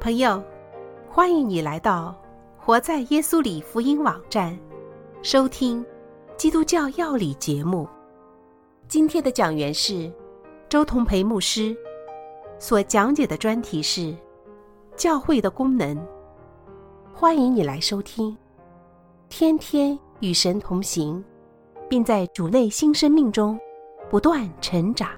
朋友，欢迎你来到活在耶稣里福音网站，收听基督教要理节目。今天的讲员是周同培牧师，所讲解的专题是教会的功能。欢迎你来收听，天天与神同行，并在主内新生命中不断成长。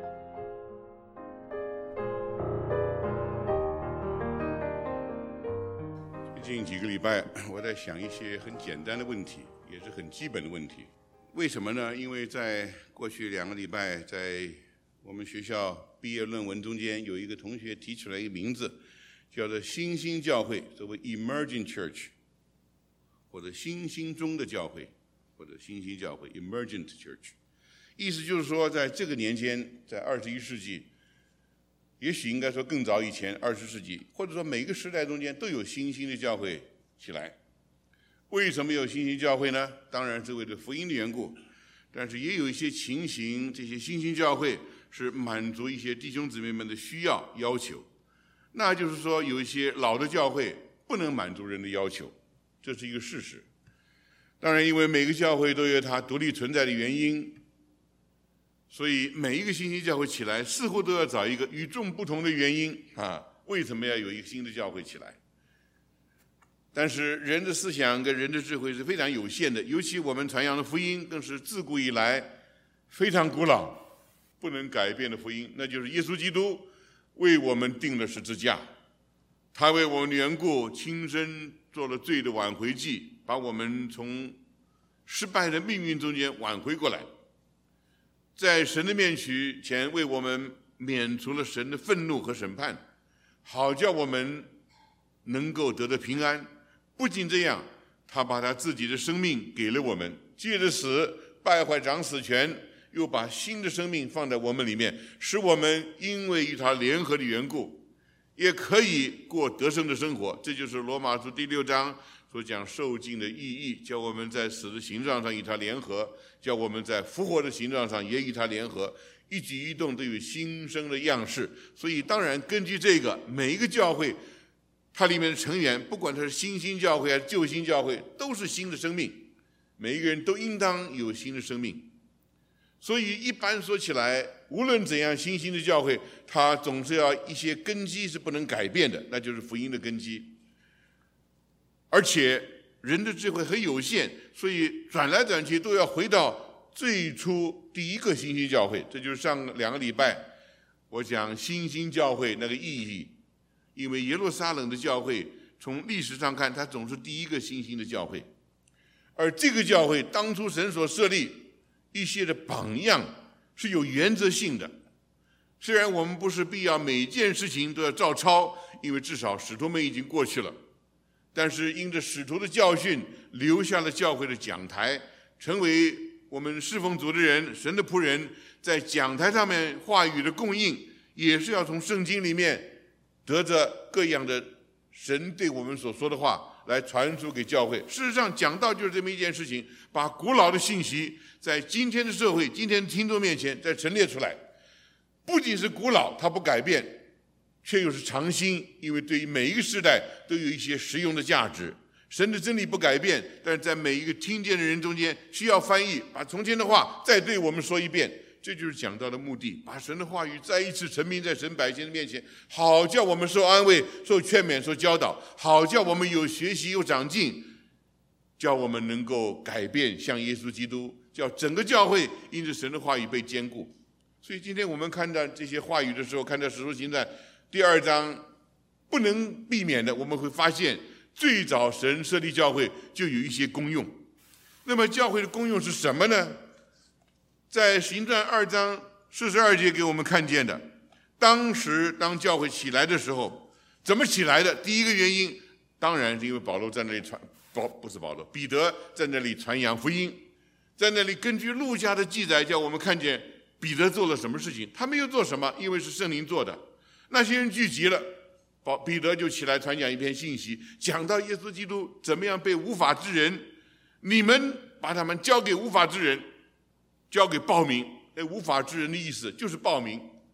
最近几个礼拜，我在想一些很简单的问题，也是很基本的问题。为什么呢？因为在过去2个礼拜，在我们学校毕业论文中间，有一个同学提出来一个名字，叫做新兴教会，所谓 Emerging Church， 或者新兴中的教会，或者新兴教会 Emergent Church。意思就是说，在这个年间，在21世纪，也许应该说更早以前，20世纪，或者说每个时代中间都有新兴的教会起来。为什么有新兴教会呢？当然是为了福音的缘故，但是也有一些情形，这些新兴教会是满足一些弟兄姊妹们的需要要求。那就是说，有一些老的教会不能满足人的要求，这是一个事实。当然，因为每个教会都有它独立存在的原因，所以每一个新兴教会起来，似乎都要找一个与众不同的原因为什么要有一个新的教会起来？但是人的思想跟人的智慧是非常有限的，尤其我们传扬的福音更是自古以来非常古老、不能改变的福音，那就是耶稣基督为我们定了十字架，他为我们的缘故亲身做了罪的挽回祭，把我们从失败的命运中间挽回过来，在神的面前为我们免除了神的愤怒和审判，好叫我们能够得到平安。不仅这样，他把他自己的生命给了我们，借着死败坏掌死权，又把新的生命放在我们里面，使我们因为与他联合的缘故，也可以过得胜的生活。这就是罗马书第6章所讲受尽的意义，叫我们在死的形状上与他联合，叫我们在复活的形状上也与他联合，一举一动都有新生的样式。所以当然根据这个，每一个教会它里面的成员，不管它是新兴教会还是旧兴教会，都是新的生命，每一个人都应当有新的生命。所以一般说起来，无论怎样，新兴的教会它总是要一些根基是不能改变的，那就是福音的根基。而且人的智慧很有限，所以转来转去都要回到最初第一个新兴教会。这就是上2个礼拜我讲新兴教会那个意义。因为耶路撒冷的教会从历史上看，它总是第一个新兴的教会，而这个教会当初神所设立一些的榜样是有原则性的。虽然我们不是必要每件事情都要照抄，因为至少使徒们已经过去了，但是因着使徒的教训，留下了教会的讲台，成为我们侍奉主的人、神的仆人在讲台上面话语的供应，也是要从圣经里面得着各样的神对我们所说的话来传输给教会。事实上讲道就是这么一件事情，把古老的信息在今天的社会、今天的听众面前再陈列出来。不仅是古老它不改变，却又是常新，因为对于每一个时代都有一些实用的价值。神的真理不改变，但是在每一个听见的人中间需要翻译，把从前的话再对我们说一遍。这就是讲道的目的，把神的话语再一次陈明在神百姓的面前，好叫我们受安慰、受劝勉、受教导，好叫我们有学习有长进，叫我们能够改变像耶稣基督，叫整个教会因着神的话语被坚固。所以今天我们看到这些话语的时候，看到使徒行传第2章，不能避免的我们会发现，最早神设立教会就有一些功用。那么教会的功用是什么呢？在行传2章42节给我们看见的，当时当教会起来的时候，怎么起来的？第一个原因当然是因为保罗在那里彼得在那里传扬福音，在那里根据路加的记载叫我们看见彼得做了什么事情。他没有做什么，因为是圣灵做的。那些人聚集了，彼得就起来传讲一篇信息，讲到耶稣基督怎么样被无法之人，你们把他们交给无法之人，交给暴民。无法之人的意思就是暴民，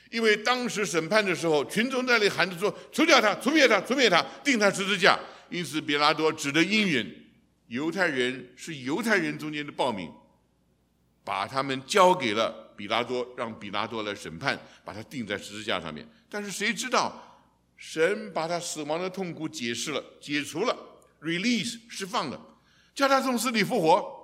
因为当时审判的时候，群众在那里喊着说：“除掉他，除灭他，除灭他，钉他十字架。”因此，比拉多只得应允。犹太人是犹太人中间的暴民，把他们交给了比拉多，让比拉多来审判，把他钉在十字架上面。但是谁知道，神把他死亡的痛苦解除了 ，release 释放了，叫他从死里复活。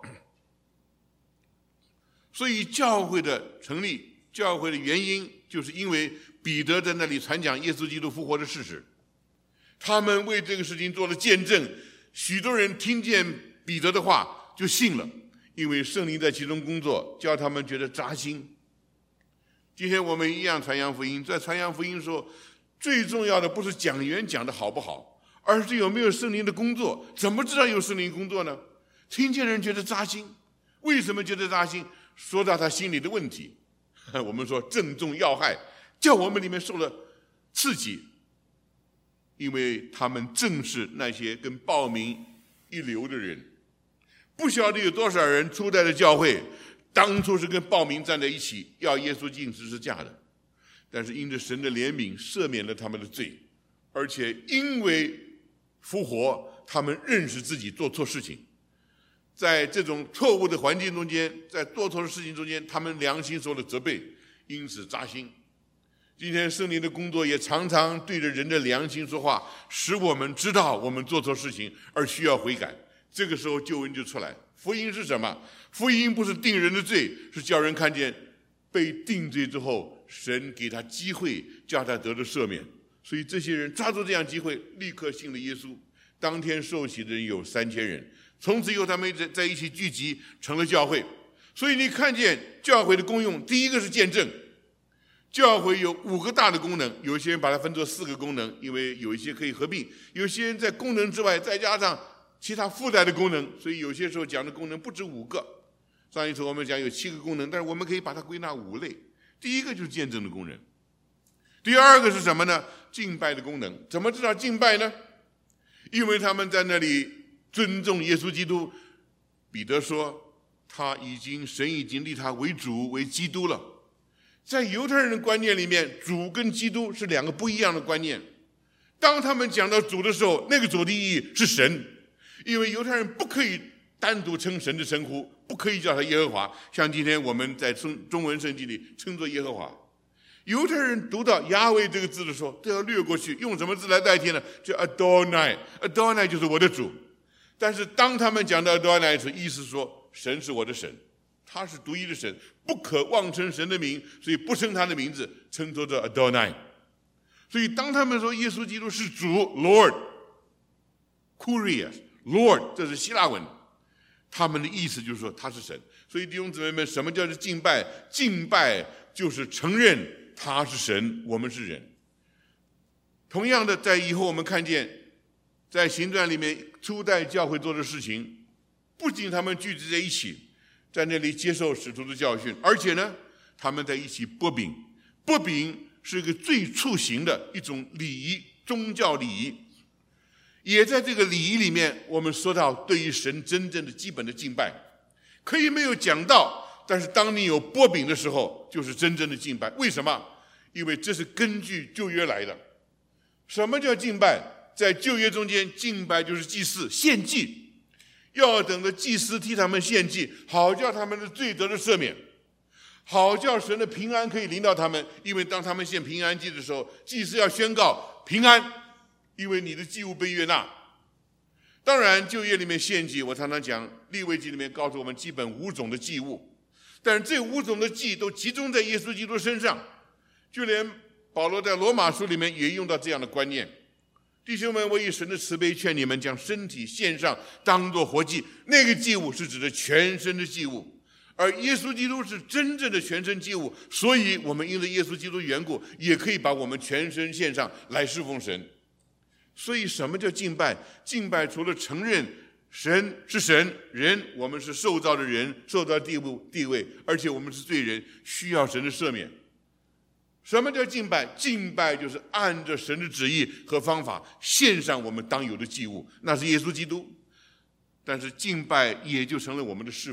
所以教会的成立，教会的原因，就是因为彼得在那里传讲耶稣基督复活的事实，他们为这个事情做了见证。许多人听见彼得的话就信了，因为圣灵在其中工作，叫他们觉得扎心。今天我们一样传扬福音，在传扬福音的时候，最重要的不是讲员讲的好不好，而是有没有圣灵的工作。怎么知道有圣灵工作呢？听见人觉得扎心，为什么觉得扎心？说到他心里的问题，我们说正中要害，叫我们里面受了刺激。因为他们正是那些跟暴民一流的人，不晓得有多少人初代的教会当初是跟暴民站在一起，要耶稣钉十字架的，但是因着神的怜悯赦免了他们的罪，而且因为复活，他们认识自己做错事情，在这种错误的环境中间，在做错的事情中间，他们良心受了责备，因此扎心。今天圣灵的工作也常常对着人的良心说话，使我们知道我们做错事情而需要悔改。这个时候救恩就出来。福音是什么？福音不是定人的罪，是叫人看见被定罪之后，神给他机会，叫他得了赦免。所以这些人抓住这样机会，立刻信了耶稣。当天受洗的人有3000人，从此以后他们在一起聚集，成了教会。所以你看见教会的功用，第一个是见证。教会有5个大的功能，有些人把它分作4个功能，因为有一些可以合并，有些人在功能之外再加上其他附带的功能，所以有些时候讲的功能不止5个。上一次我们讲有7个功能，但是我们可以把它归纳5类。第一个就是见证的功能，第二个是什么呢？敬拜的功能。怎么知道敬拜呢？因为他们在那里尊重耶稣基督。彼得说，神已经立他为主为基督了。在犹太人的观念里面，主跟基督是2个不一样的观念。当他们讲到主的时候，那个主的意义是神，因为犹太人不可以单独称神的称呼，不可以叫他耶和华，像今天我们在中文圣经里称作耶和华。犹太人读到亚威这个字的时候，都要略过去，用什么字来代替呢？叫 Adonai，Adonai 就是我的主。但是当他们讲到 Adonai 时，意思说神是我的神，他是独一的神，不可妄称神的名，所以不称他的名字，称作着 Adonai。 所以当他们说耶稣基督是主 Lord Kurios Lord， 这是希腊文，他们的意思就是说他是神。所以弟兄姊妹们，什么叫做敬拜？敬拜就是承认他是神，我们是人。同样的，在以后我们看见在行传里面初代教会做的事情，不仅他们聚集在一起在那里接受使徒的教训，而且呢他们在一起擘饼。擘饼是一个最粗行的一种礼仪，宗教礼仪。也在这个礼仪里面，我们说到对于神真正的基本的敬拜，可以没有讲到，但是当你有擘饼的时候，就是真正的敬拜。为什么？因为这是根据旧约来的。什么叫敬拜？在旧约中间，敬拜就是祭祀献祭，要等着祭司替他们献祭，好叫他们的罪得了赦免，好叫神的平安可以临到他们。因为当他们献平安祭的时候，祭司要宣告平安，因为你的祭物被悦纳。当然旧约里面献祭，我常常讲利未记里面告诉我们基本5种的祭物，但是这5种的祭都集中在耶稣基督身上。就连保罗在罗马书里面也用到这样的观念。弟兄们，我以神的慈悲劝你们，将身体献上当作活祭。那个祭物是指的全身的祭物，而耶稣基督是真正的全身祭物，所以我们因着耶稣基督的缘故，也可以把我们全身献上来侍奉神。所以什么叫敬拜？敬拜除了承认神是神，人我们是受造的人，受造地位，而且我们是罪人，需要神的赦免。什么叫敬拜？敬拜就是按着神的旨意和方法献上我们当有的祭物，那是耶稣基督。但是敬拜也就成了我们的侍奉。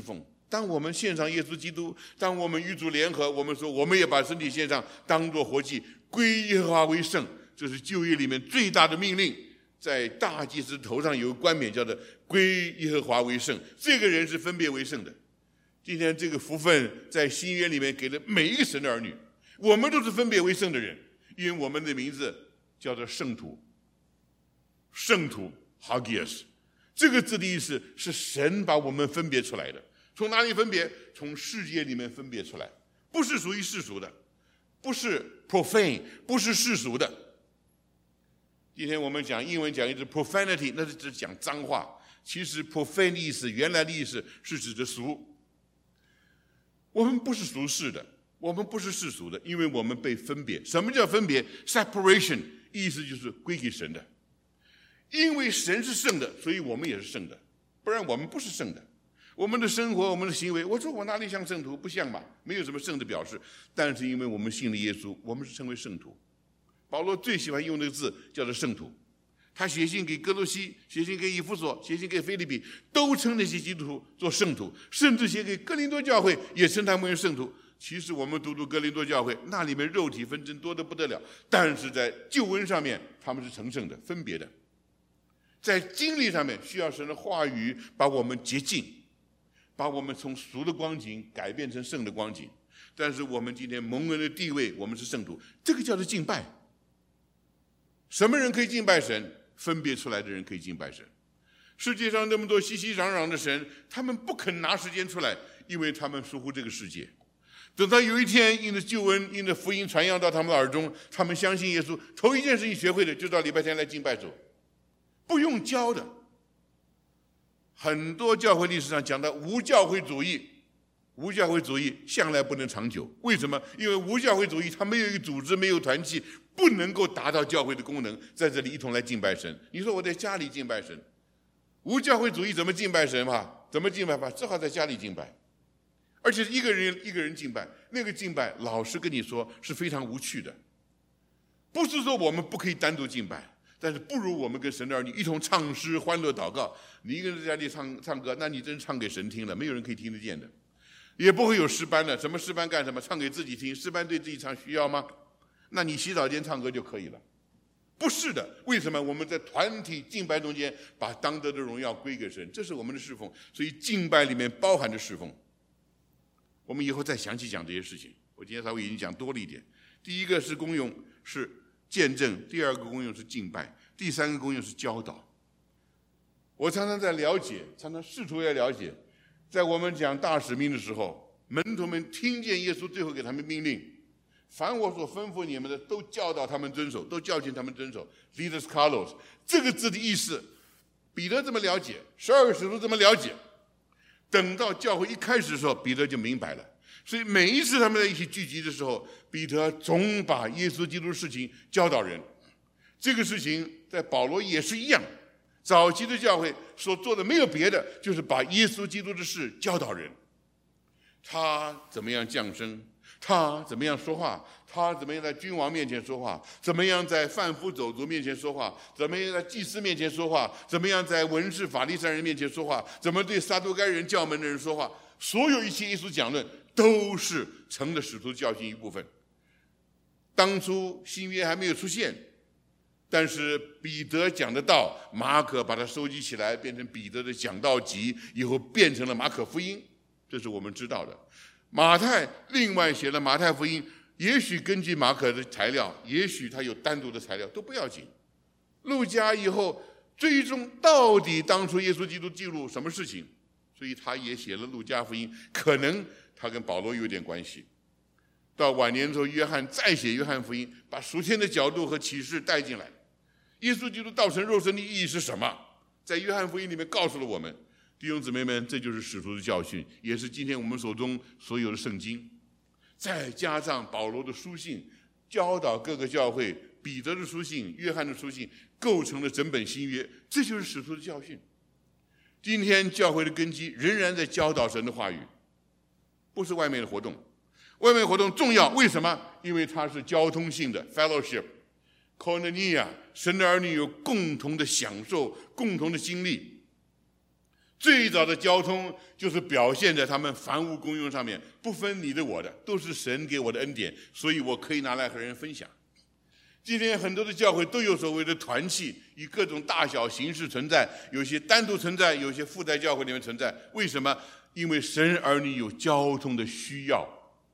当我们献上耶稣基督，当我们与主联合，我们说我们也把身体献上，当作活祭，归耶和华为圣，这是旧约里面最大的命令。在大祭司头上有个冠冕，叫做归耶和华为圣，这个人是分别为圣的。今天这个福分在新约里面给了每一个神的儿女，我们都是分别为圣的人，因为我们的名字叫做圣徒。圣徒 Hagios， 这个字的意思是神把我们分别出来的。从哪里分别？从世界里面分别出来，不是属于世俗的，不是 profane， 不是世俗的。今天我们讲英文讲一句 profanity， 那是指讲脏话。其实 profane 的意思，原来的意思是指的俗。我们不是俗世的，我们不是世俗的，因为我们被分别。什么叫分别 ？separation 意思就是归给神的。因为神是圣的，所以我们也是圣的，不然我们不是圣的。我们的生活，我们的行为，我说我哪里像圣徒？不像嘛，没有什么圣的表示。但是因为我们信了耶稣，我们是称为圣徒。保罗最喜欢用这个字叫做圣徒，他写信给哥罗西，写信给以弗所，写信给腓立比，都称那些基督徒做圣徒，甚至写给哥林多教会也称他们为圣徒。其实我们读哥林多教会，那里面肉体纷争多得不得了，但是在救恩上面他们是成圣的，分别的。在经历上面需要神的话语把我们洁净，把我们从俗的光景改变成圣的光景。但是我们今天蒙恩的地位，我们是圣徒，这个叫做敬拜。什么人可以敬拜神？分别出来的人可以敬拜神。世界上那么多熙熙攘攘的神，他们不肯拿时间出来，因为他们疏忽这个世界。等到有一天因着救恩，因着福音传扬到他们的耳中，他们相信耶稣，头一件事情学会的就到礼拜天来敬拜主，不用教的。很多教会历史上讲的无教会主义，无教会主义向来不能长久。为什么？因为无教会主义它没有一个组织，没有团契，不能够达到教会的功能，在这里一同来敬拜神。你说我在家里敬拜神，无教会主义怎么敬拜神嘛？怎么敬拜法？只好在家里敬拜，而且一个人敬拜，那个敬拜老实跟你说是非常无趣的。不是说我们不可以单独敬拜，但是不如我们跟神的儿女一同唱诗欢乐祷告。你一个人在家里唱歌，那你真唱给神听了，没有人可以听得见的，也不会有诗班的。什么诗班干什么？唱给自己听。诗班对自己唱需要吗？那你洗澡间唱歌就可以了。不是的，为什么？我们在团体敬拜中间把当得的荣耀归给神，这是我们的侍奉。所以敬拜里面包含着侍奉。我们以后再详细讲这些事情，我今天稍微已经讲多了一点。第一个是功用是见证，第二个功用是敬拜，第三个功用是教导。我常常在了解，常常试图要了解，在我们讲大使命的时候，门徒们听见耶稣最后给他们命令，凡我所吩咐你们的，都教导他们遵守，都教训他们遵守。Leaders Carlos 这个字的意思，彼得这么了解，12个使徒这么了解。等到教会一开始的时候，彼得就明白了。所以每一次他们在一起聚集的时候，彼得总把耶稣基督的事情教导人。这个事情在保罗也是一样，早期的教会所做的没有别的，就是把耶稣基督的事教导人。他怎么样降生，他怎么样说话，他怎么样在君王面前说话，怎么样在贩夫走卒面前说话，怎么样在祭司面前说话，怎么样在文士法利赛人面前说话，怎么对撒都该人教门的人说话。所有一切耶稣讲论都是成了使徒教训一部分。当初新约还没有出现，但是彼得讲的道，马可把它收集起来，变成彼得的讲道集，以后变成了马可福音，这是我们知道的。马太另外写了马太福音，也许根据马可的材料，也许他有单独的材料，都不要紧。路加以后最终到底当初耶稣基督记录什么事情，所以他也写了路加福音，可能他跟保罗有点关系。到晚年之后，约翰再写约翰福音，把属天的角度和启示带进来。耶稣基督道成肉身的意义是什么？在约翰福音里面告诉了我们。弟兄姊妹们，这就是使徒的教训，也是今天我们手中所有的圣经。再加上保罗的书信，教导各个教会，彼得的书信，约翰的书信，构成了整本新约，这就是使徒的教训。今天教会的根基仍然在教导神的话语，不是外面的活动。外面活动重要，为什么？因为它是交通性的 fellowship、koinonia， 神的儿女有共同的享受，共同的经历。 最早的交通就是表现在他们凡物公用上面，不分你的我的，都是神给我的恩典，所以我可以拿来和人分享。今天很多的教会都有所谓的团契，以各种大小形式存在，有些单独存在，有些附在教会里面存在。为什么？因为神儿女有交通的需要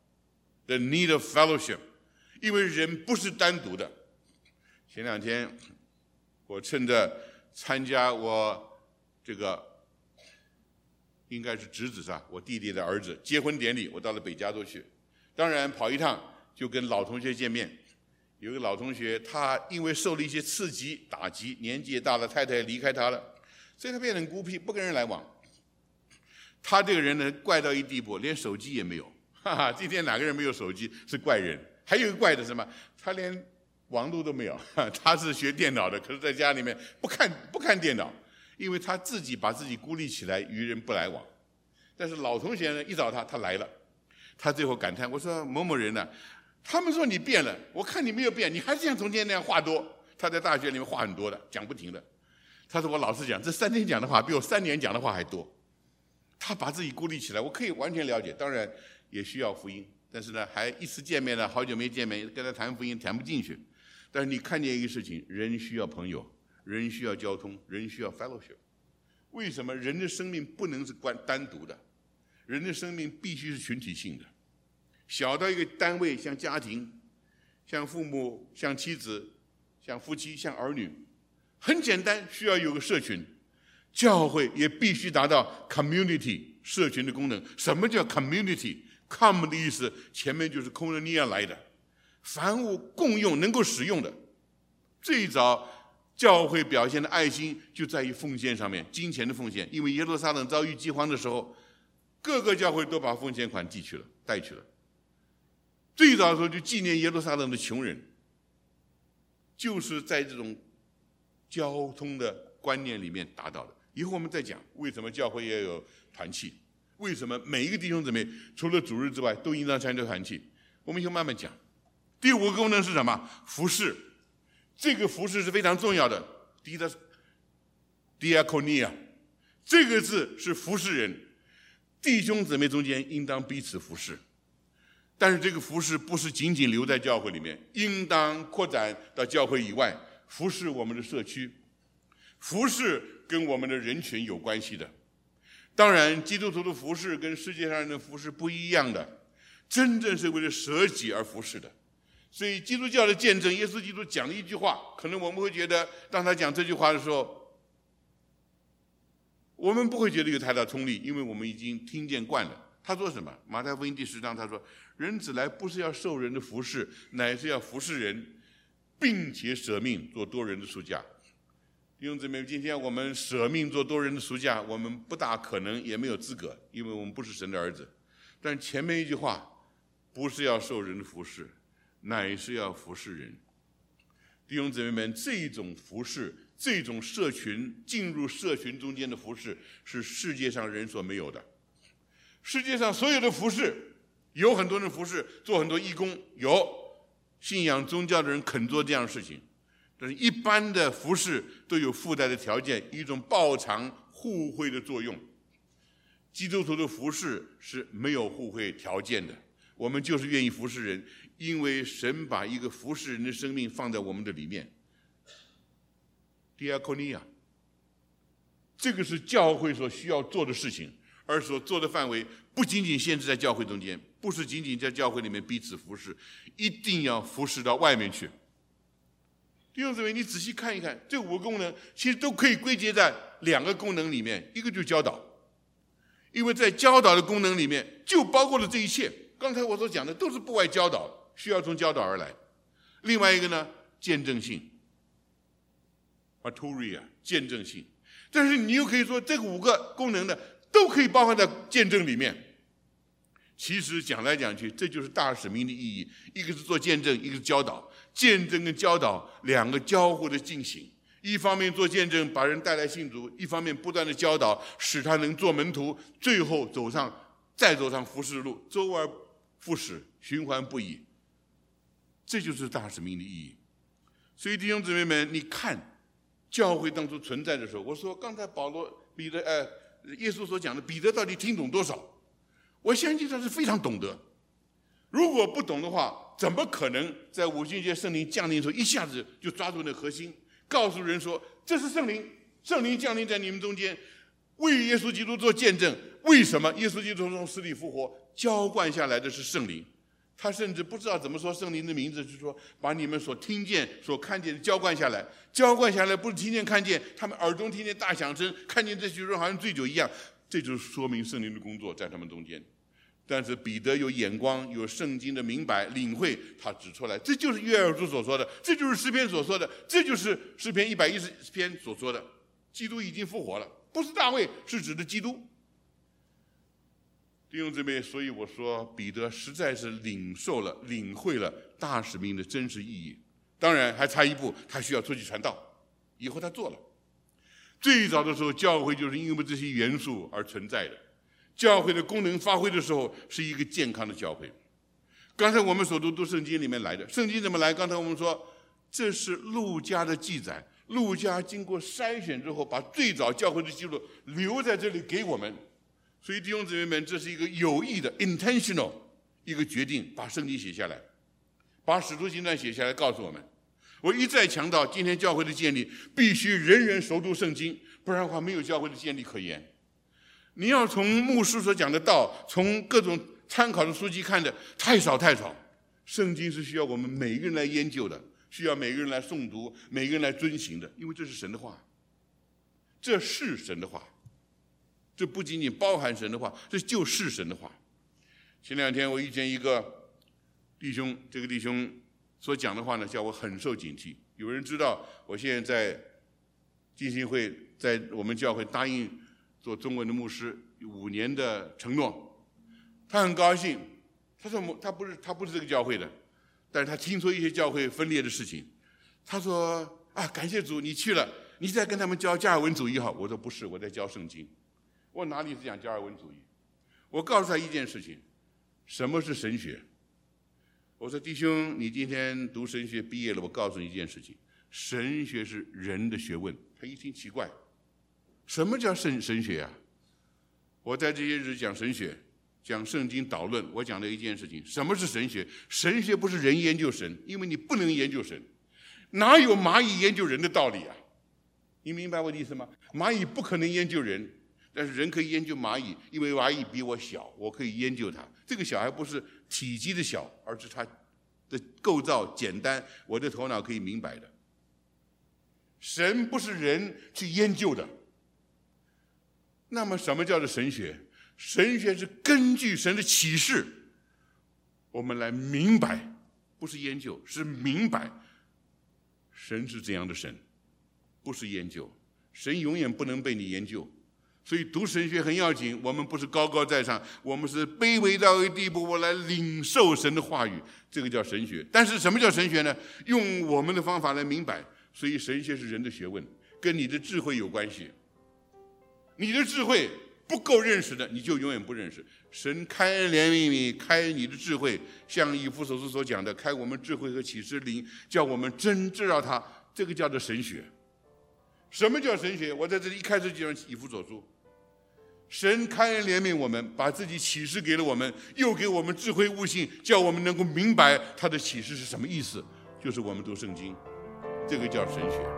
，the need of fellowship。因为人不是单独的。前2天，我趁着参加我这个应该是侄子我弟弟的儿子结婚典礼，我到了北加州去，当然跑一趟就跟老同学见面。有个老同学，他因为受了一些刺激打击，年纪也大了，太太也离开他了，所以他变得很孤僻，不跟人来往。他这个人呢，怪到一地步，连手机也没有。今天哪个人没有手机是怪人？还有一个怪的什么？他连网络都没有。他是学电脑的，可是在家里面不看电脑，因为他自己把自己孤立起来，与人不来往。但是老同学呢，一找他来了，他最后感叹：“我说某某人呢？他们说你变了，我看你没有变，你还是像从前那样话多。”他在大学里面话很多的，讲不停的。他说：“我老实讲，这3天讲的话比我3年讲的话还多。”他把自己孤立起来，我可以完全了解。当然也需要福音，但是呢，还一次见面了，好久没见面，跟他谈福音谈不进去。但是你看见一个事情，人需要朋友，人需要交通，人需要 fellowship。为什么人的生命不能是单独的？人的生命必须是群体性的。小到一个单位，像家庭，像父母，像妻子，像夫妻，像儿女，很简单，需要有个社群。教会也必须达到 community 社群的功能。什么叫 community？com 的意思前面就是 koinonia 来的，凡物共用能够使用的。最早教会表现的爱心就在于奉献上面，金钱的奉献。因为耶路撒冷遭遇饥荒的时候，各个教会都把奉献款带去了。最早的时候就纪念耶路撒冷的穷人，就是在这种交通的观念里面达到的。以后我们再讲为什么教会也有团契，为什么每一个弟兄姊妹除了主日之外都应当参加团契。我们以后慢慢讲。第5个功能是什么？服事。这个服事是非常重要的。第一个 diakonia， 这个字是服事人，弟兄姊妹中间应当彼此服事。但是这个服事不是仅仅留在教会里面，应当扩展到教会以外，服事我们的社区，服事跟我们的人群有关系的。当然基督徒的服事跟世界上人的服事不一样的，真正是为了舍己而服事的。所以基督教的见证，耶稣基督讲了一句话，可能我们会觉得当他讲这句话的时候，我们不会觉得有太大冲力，因为我们已经听见惯了。他说什么？马太福音第10章他说，人子来不是要受人的服事，乃是要服事人，并且舍命做多人的赎价。弟兄姊妹，今天我们舍命做多人的赎价，我们不大可能也没有资格，因为我们不是神的儿子。但前面一句话，不是要受人的服事，乃是要服事人。弟兄姊妹们，这种服事，这种社群，进入社群中间的服事，是世界上人所没有的。世界上所有的服事，有很多人服事，做很多义工，有信仰宗教的人肯做这样的事情。但是一般的服事都有附带的条件，一种报偿互惠的作用。基督徒的服事是没有互惠条件的，我们就是愿意服事人，因为神把一个服事人的生命放在我们的里面。diakonia， 这个是教会所需要做的事情，而所做的范围不仅仅限制在教会中间，不是仅仅在教会里面彼此服事，一定要服事到外面去。弟兄姊妹，你仔细看一看，这5个功能其实都可以归结在2个功能里面，一个就是教导，因为在教导的功能里面就包括了这一切。刚才我所讲的都是不外教导，需要从教导而来。另外一个呢，见证性 ，marturia， 见证性。但是你又可以说，这个5个功能呢，都可以包含在见证里面。其实讲来讲去，这就是大使命的意义，一个是做见证，一个是教导。见证跟教导2个交互的进行，一方面做见证把人带来信主，一方面不断的教导，使他能做门徒，最后再走上服事路，周而复始，循环不已。这就是大使命的意义。所以弟兄姊妹们，你看教会当初存在的时候，我说刚才耶稣所讲的，彼得到底听懂多少？我相信他是非常懂得。如果不懂的话，怎么可能在五旬节圣灵降临的时候，一下子就抓住那核心，告诉人说这是圣灵，圣灵降临在你们中间，为耶稣基督做见证。为什么耶稣基督从死里复活，浇灌下来的是圣灵？他甚至不知道怎么说圣灵的名字，是说把你们所听见、所看见的浇灌下来。浇灌下来不是听见看见，他们耳中听见大响声，看见这些人好像醉酒一样。这就是说明圣灵的工作在他们中间。但是彼得有眼光，有圣经的明白领会，他指出来，这就是约珥书所说的，这就是诗篇所说的，这就是诗篇110篇所说的，基督已经复活了，不是大卫，是指的基督。弟兄姊妹，所以我说彼得实在是领会了大使命的真实意义。当然还差一步，他需要出去传道，以后他做了。最早的时候，教会就是因为这些元素而存在的。教会的功能发挥的时候，是一个健康的教会。刚才我们所读圣经里面来的，圣经怎么来？刚才我们说这是路加的记载，路加经过筛选之后，把最早教会的记录留在这里给我们。所以弟兄姊妹们，这是一个有意的 intentional 一个决定，把圣经写下来，把使徒行传写下来，告诉我们。我一再强调，今天教会的建立必须人人熟读圣经，不然的话没有教会的建立可言。你要从牧师所讲的道，从各种参考的书籍看的太少。圣经是需要我们每一个人来研究的，需要每个人来诵读，每个人来遵行的，因为这是神的话，这是神的话，这不仅仅包含神的话，这就是神的话。前2天我遇见一个弟兄，这个弟兄所讲的话呢，叫我很受警惕。有人知道我现在在浸信会，在我们教会答应做中文的牧师5年的承诺，他很高兴。他说他不是这个教会的，但是他听说一些教会分裂的事情。他说感谢主，你去了，你在跟他们教加尔文主义好。我说不是，我在教圣经。我哪里是讲加尔文主义？我告诉他一件事情，什么是神学？我说弟兄，你今天读神学毕业了，我告诉你一件事情，神学是人的学问。他一听奇怪，什么叫神学啊？我在这些日讲神学，讲圣经导论，我讲了一件事情，什么是神学？神学不是人研究神，因为你不能研究神，哪有蚂蚁研究人的道理啊？你明白我的意思吗？蚂蚁不可能研究人，但是人可以研究蚂蚁，因为蚂蚁比我小，我可以研究它。这个小还不是体积的小，而是它的构造简单，我的头脑可以明白的。神不是人去研究的。那么什么叫做神学？神学是根据神的启示，我们来明白，不是研究，是明白神是这样的神，不是研究。神永远不能被你研究，所以读神学很要紧。我们不是高高在上，我们是卑微到一个地步，我来领受神的话语，这个叫神学。但是什么叫神学呢？用我们的方法来明白。所以神学是人的学问，跟你的智慧有关系。你的智慧不够认识的，你就永远不认识。神开恩怜悯你，开你的智慧，像以弗所书所讲的，开我们智慧和启示灵，叫我们真知道他，这个叫做神学。什么叫神学？我在这里一开始就讲以弗所书，神开恩怜悯我们，把自己启示给了我们，又给我们智慧悟性，叫我们能够明白他的启示是什么意思，就是我们读圣经，这个叫神学。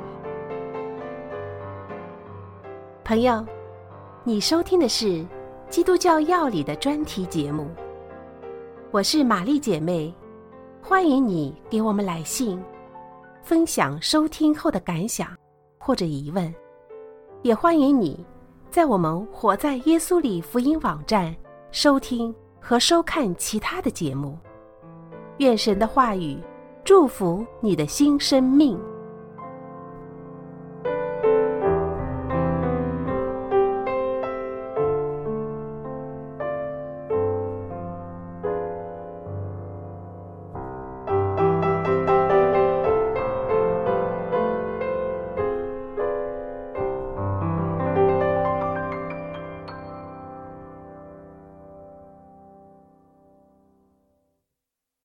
朋友，你收听的是基督教要理的专题节目，我是玛丽姐妹，欢迎你给我们来信，分享收听后的感想或者疑问，也欢迎你在我们活在耶稣里福音网站收听和收看其他的节目。愿神的话语祝福你的新生命。